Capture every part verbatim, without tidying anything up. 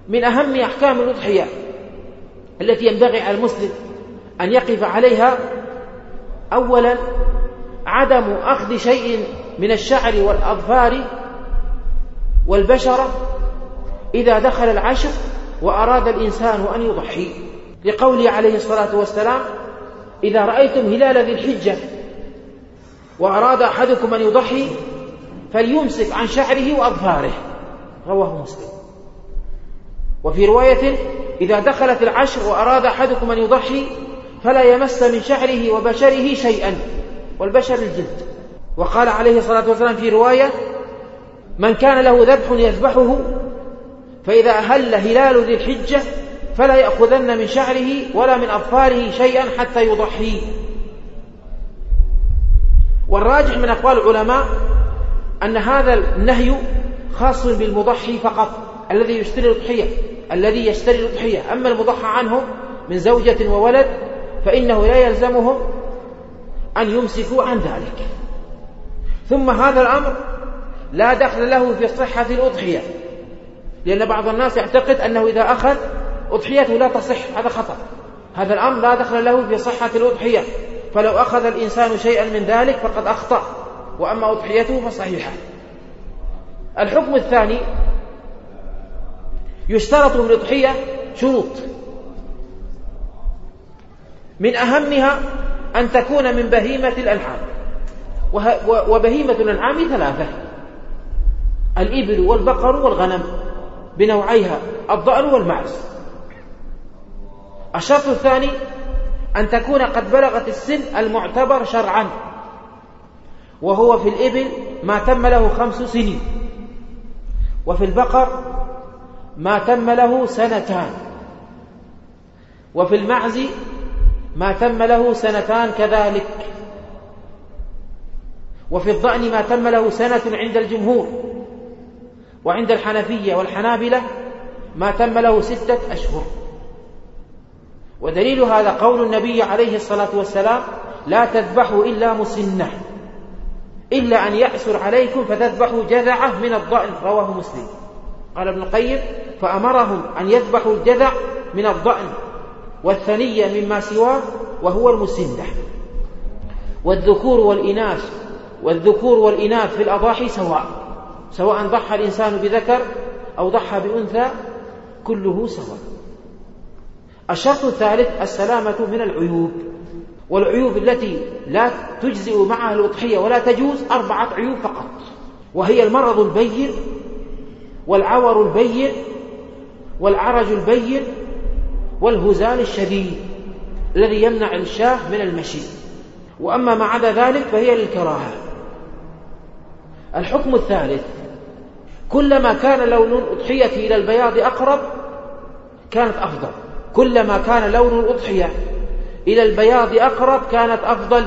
من أهم أحكام الأضحية التي ينبغي على المسلم أن يقف عليها: أولا عدم أخذ شيء من الشعر والأظفار والبشرة إذا دخل العشر وأراد الإنسان أن يضحي، لقوله عليه الصلاة والسلام: إذا رأيتم هلال ذي الحجة وأراد أحدكم أن يضحي فليمسك عن شعره وأظفاره، رواه مسلم. وفي رواية: إذا دخلت العشر وأراد أحدكم أن يضحي فلا يمس من شعره وبشره شيئا، والبشر الجلد. وقال عليه الصلاة والسلام في رواية: من كان له ذبح يذبحه فإذا أهل هلال ذي الحجة فلا يأخذن من شعره ولا من أظفاره شيئا حتى يضحي. والراجح من أقوال العلماء أن هذا النهي خاص بالمضحي فقط، الذي يشتري الأضحية الذي يشتري الأضحية أما المضحى عنه من زوجة وولد فإنه لا يلزمهم أن يمسكوا عن ذلك. ثم هذا الأمر لا دخل له في صحة الأضحية، لأن بعض الناس يعتقد أنه إذا أخذ أضحيته لا تصح، هذا خطأ. هذا الأمر لا دخل له في صحة الأضحية، فلو أخذ الإنسان شيئا من ذلك فقد أخطأ، وأما أضحيته فصحيحة. الحكم الثاني: يشترط في الأضحية شروط، من أهمها أن تكون من بهيمة الأنعام، وبهيمة الأنعام ثلاثة: الإبل والبقر والغنم بنوعيها الضأن والمعز. الشرط الثاني: أن تكون قد بلغت السن المعتبر شرعا، وهو في الإبل ما تم له خمس سنين، وفي البقر ما تم له سنتان، وفي المعز ما تم له سنتان كذلك، وفي الضأن ما تم له سنة عند الجمهور، وعند الحنفية والحنابلة ما تم له ستة أشهر. ودليل هذا قول النبي عليه الصلاة والسلام: لا تذبحوا إلا مسنة، إلا أن يأسر عليكم فتذبحوا جذعة من الضأن، رواه مسلم. قال ابن القيم: فأمرهم أن يذبحوا الجذع من الضأن والثنية مما سواه وهو المسنة. والذكور والإناث والذكور والإناث في الأضاحي سواء، سواء ضحى الإنسان بذكر أو ضحى بأنثى، كله سواء. الشرط الثالث: السلامة من العيوب، والعيوب التي لا تجزئ معها الأضحية ولا تجوز أربعة عيوب فقط، وهي المرض البين، والعور البين، والعرج البين، والهزال الشديد الذي يمنع الشاه من المشي، وأما ما عدا ذلك فهي للكراهة. الحكم الثالث: كلما كان لون الأضحية إلى البياض أقرب كانت أفضل، كلما كان لون الأضحية إلى البياض أقرب كانت أفضل.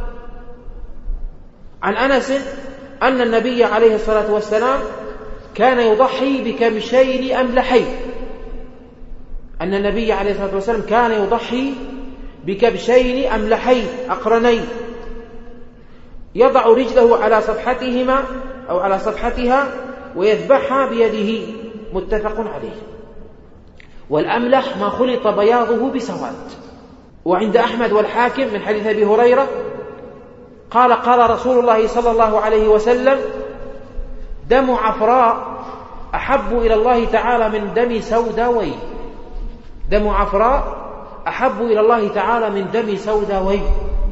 عن أنس أن النبي عليه الصلاة والسلام كان يضحي بكبشين أملحين، أن النبي عليه الصلاة والسلام كان يضحي بكبشين أملحين أقرنين، يضع رجله على صفحتهما أو على صفحتها ويذبحها بيده، متفق عليه. والأملح ما خلط بياضه بسواد. وعند أحمد والحاكم من حديث أبي هريرة قال: قال رسول الله صلى الله عليه وسلم: دم عفراء أحب إلى الله تعالى من دم سوداوين، دم عفراء أحب إلى الله تعالى من دم سوداوين.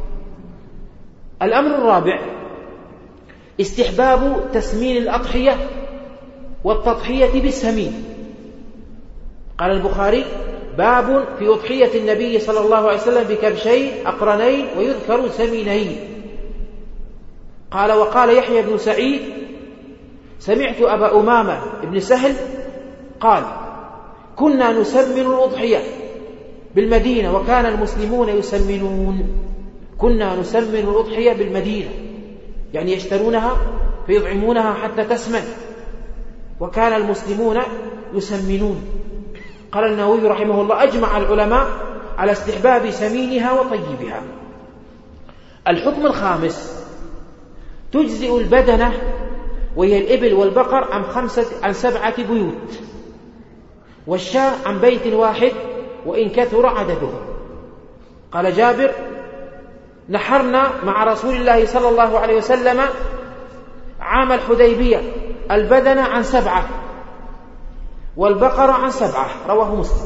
الأمر الرابع: استحباب تسمين الأضحية والتضحية بالسمين. قال البخاري: باب في أضحية النبي صلى الله عليه وسلم بكبشين أقرنين ويذكر سمينين. قال: وقال يحيى بن سعيد: سمعت أبا أمامة بن سهل قال: كنا نسمن الأضحية بالمدينة وكان المسلمون يسمنون. كنا نسمن الأضحية بالمدينة، يعني يشترونها فيطعمونها حتى تسمن، وكان المسلمون يسمنون. قال النووي رحمه الله: أجمع العلماء على استحباب سمينها وطيبها. الحكم الخامس: تجزئ البدنة وهي الإبل والبقر عن خمسة عن سبعة بيوت، والشاة عن بيت واحد وإن كثر عددهم. قال جابر: نحرنا مع رسول الله صلى الله عليه وسلم عام الحديبية البدن عن سبعة والبقر عن سبعة، رواه مسلم.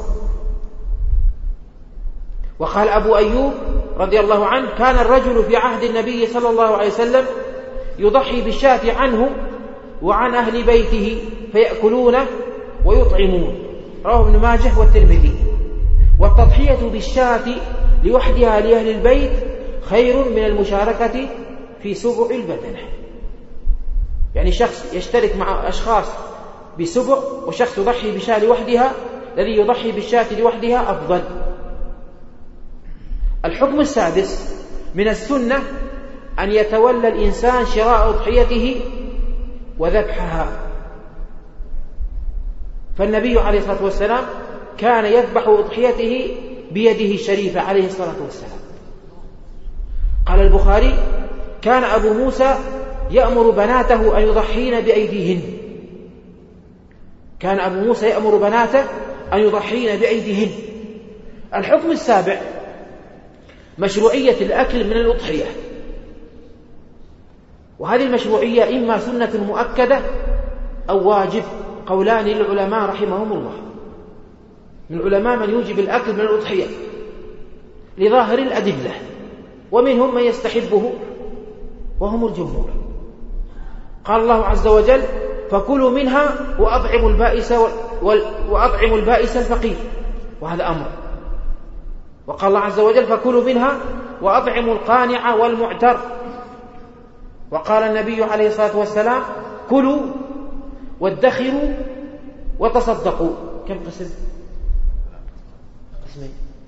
وقال أبو أيوب رضي الله عنه: كان الرجل في عهد النبي صلى الله عليه وسلم يضحي بالشاة عنه وعن أهل بيته فيأكلون ويطعمون، رواه ابن ماجه والترمذي. والتضحية بالشاة لوحدها لأهل البيت خير من المشاركة في سبع البدنة. يعني شخص يشترك مع أشخاص بسبع وشخص يضحي بشاة لوحدها، الذي يضحي بالشاة لوحدها أفضل. الحكم السادس: من السنة أن يتولى الإنسان شراء أضحيته وذبحها. فالنبي عليه الصلاة والسلام كان يذبح أضحيته بيده الشريفة عليه الصلاة والسلام. قال البخاري: كان أبو موسى يأمر بناته أن يضحين بأيديهن. كان أبو موسى يأمر بناته أن يضحين بأيديهن. الحكم السابع: مشروعية الأكل من الأضحية. وهذه المشروعية إما سنة مؤكدة أو واجب، قولان للعلماء رحمهم الله. من العلماء من يوجب الأكل من الأضحية لظاهر الأدلة، ومنهم من يستحبه وهم الجمهور. قال الله عز وجل: فكلوا منها وأطعموا البائس وأطعموا البائس الفقير، وهذا أمر. وقال الله عز وجل: فكلوا منها وأطعموا القانع والمعتر. وقال النبي عليه الصلاة والسلام: كلوا وادخروا وتصدقوا. كم قسم؟ قسمين.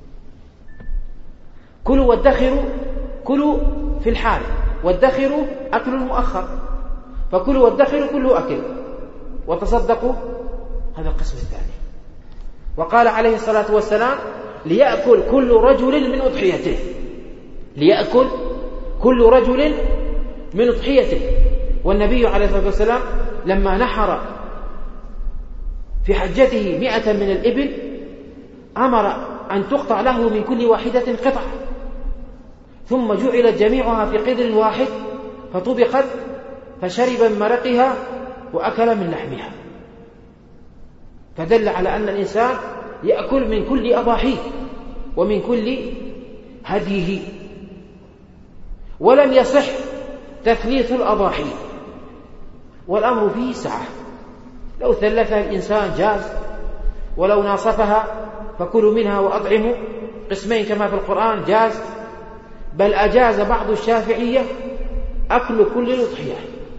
كلوا وادخروا، كلوا في الحال، وادخروا أكل المؤخر. فكلوا وادخروا كله أكل، وتصدقوا هذا القسم الثاني. وقال عليه الصلاة والسلام: ليأكل كل رجل من أضحيته. ليأكل كل رجل من أضحيته. والنبي عليه الصلاة والسلام لما نحر في حجته مئة من الإبل أمر أن تقطع له من كل واحدة قطعة، ثم جعلت جميعها في قدر واحد فطبخت فشرب من مرقها وأكل من لحمها. فدل على أن الإنسان يأكل من كل أضاحيه ومن كل هديه. ولم يصح تثليث الأضاحي، والأمر فيه سعة. لو ثلثها الإنسان جاز، ولو ناصفها فكلوا منها وأطعموا قسمين كما في القرآن جاز، بل أجاز بعض الشافعية أكل كل الأضحية،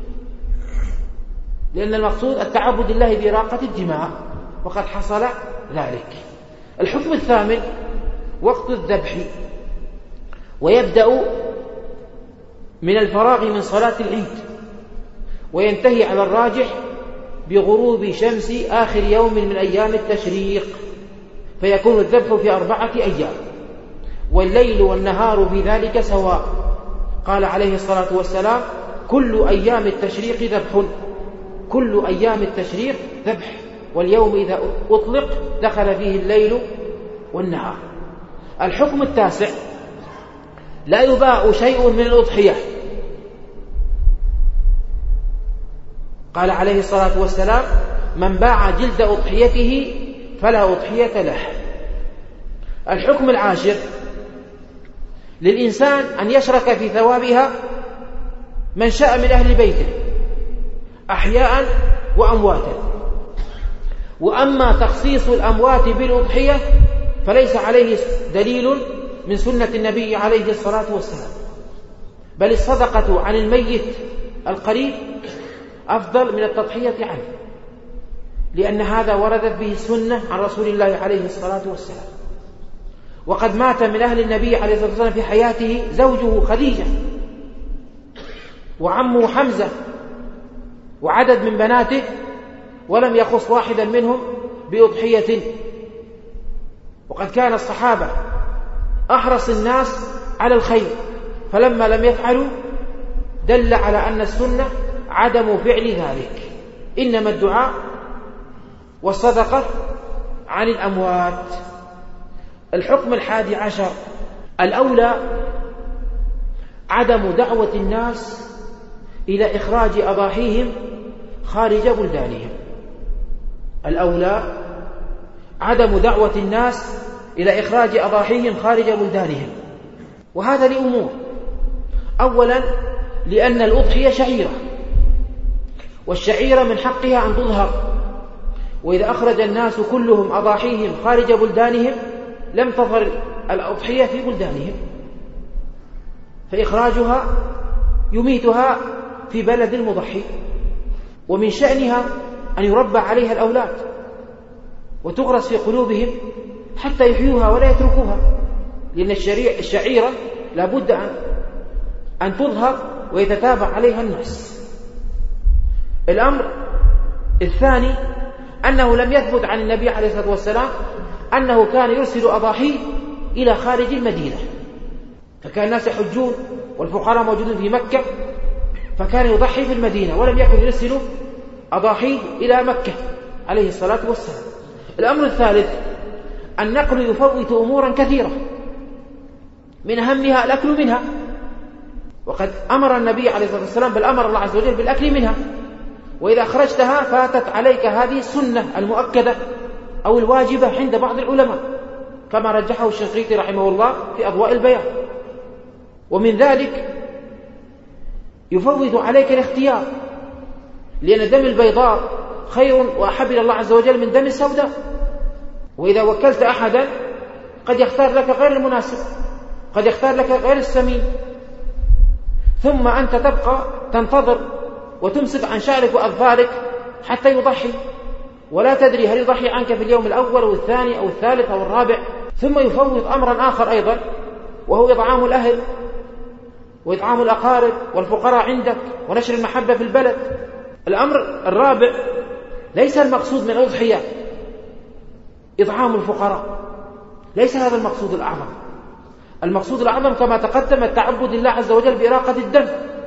لأن المقصود التعبد لله بإراقة الدماء، وقد حصل ذلك. الحكم الثامن: وقت الذبح، ويبدأ من الفراغ من صلاة العيد، وينتهي على الراجح بغروب شمس آخر يوم من أيام التشريق، فيكون الذبح في أربعة أيام، والليل والنهار في ذلك سواء. قال عليه الصلاة والسلام: كل أيام التشريق ذبح. كل أيام التشريق ذبح، واليوم إذا أطلق دخل فيه الليل والنهار. الحكم التاسع: لا يباع شيء من الأضحية. قال عليه الصلاة والسلام: من باع جلد أضحيته فلا أضحية له. الحكم العاشر: للإنسان أن يشرك في ثوابها من شاء من أهل بيته أحياء وأمواتا. وأما تخصيص الأموات بالأضحية فليس عليه دليل من سنة النبي عليه الصلاة والسلام، بل الصدقة عن الميت القريب أفضل من التضحية عنه، لأن هذا وردت به السنة عن رسول الله عليه الصلاة والسلام. وقد مات من أهل النبي عليه الصلاة والسلام في حياته زوجه خديجة وعمه حمزة وعدد من بناته، ولم يخص واحدا منهم بأضحية. وقد كان الصحابة أحرص الناس على الخير، فلما لم يفعلوا دل على أن السنة عدم فعل ذلك. إنما الدعاء والصدقة عن الأموات. الحكم الحادي عشر: الأولى عدم دعوة الناس إلى إخراج أضاحيهم خارج بلدانهم. الأولى عدم دعوة الناس إلى إخراج أضاحيهم خارج بلدانهم، وهذا لأمور: أولا لأن الأضحية شعيرة، والشعيرة من حقها أن تظهر، وإذا أخرج الناس كلهم أضاحيهم خارج بلدانهم لم تظهر الأضحية في بلدانهم، فإخراجها يميتها في بلد المضحي. ومن شأنها أن يربى عليها الأولاد وتغرس في قلوبهم حتى يحيوها ولا يتركوها، لأن الشعيرة لابد أن أن تظهر ويتتابع عليها الناس. الأمر الثاني أنه لم يثبت عن النبي عليه الصلاة والسلام أنه كان يرسل أضاحيه إلى خارج المدينة، فكان الناس يحجون والفقراء موجودون في مكة، فكان يضحي في المدينة ولم يكن يرسل أضاحيه إلى مكة عليه الصلاة والسلام. الأمر الثالث: النقل يفوت أمورا كثيرة، من أهمها الأكل منها، وقد أمر النبي عليه الصلاة والسلام بل أمر الله عز وجل بالأكل منها، وإذا أخرجتها فاتت عليك هذه السنة المؤكدة أو الواجبة عند بعض العلماء، كما رجحه الشنقيطي رحمه الله في أضواء البيان. ومن ذلك يفوت عليك الاختيار، لأن دم البيضاء خير وأحب إلى الله عز وجل من دم السوداء، وإذا وكلت أحدا قد يختار لك غير المناسب، قد يختار لك غير السمين، ثم أنت تبقى تنتظر وتمسك عن شعرك وأظفارك حتى يضحي، ولا تدري هل يضحي عنك في اليوم الأول أو الثاني أو الثالث أو الرابع. ثم يفوت أمرا آخر أيضا، وهو إطعام الأهل وإطعام الأقارب والفقراء عندك ونشر المحبة في البلد. الأمر الرابع: ليس المقصود من الأضحية إطعام الفقراء، ليس هذا المقصود الأعظم. المقصود الأعظم كما تقدم التعبد لله عز وجل بإراقة الدم،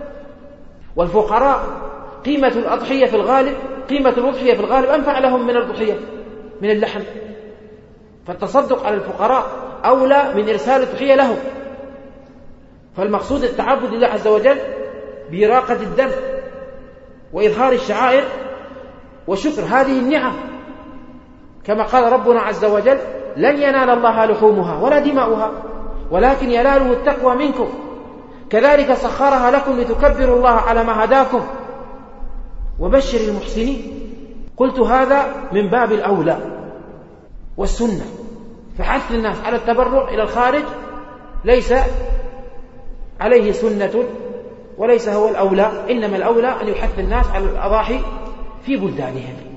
والفقراء قيمة الأضحية في الغالب قيمة الأضحية في الغالب أنفع لهم من الأضحية من اللحم، فالتصدق على الفقراء أولى من إرسال الأضحية لهم. فالمقصود التعبد لله عز وجل بإراقة الدم وإظهار الشعائر وشكر هذه النعم، كما قال ربنا عز وجل: لن ينال الله لحومها ولا دماؤها ولكن يناله التقوى منكم، كذلك سخرها لكم لتكبروا الله على ما هداكم وبشر المحسنين. قلت هذا من باب الأولى والسنة، فحث الناس على التبرع إلى الخارج ليس عليه سنة وليس هو الأولى، إنما الأولى أن يحث الناس على الأضاحي في بلدانهم.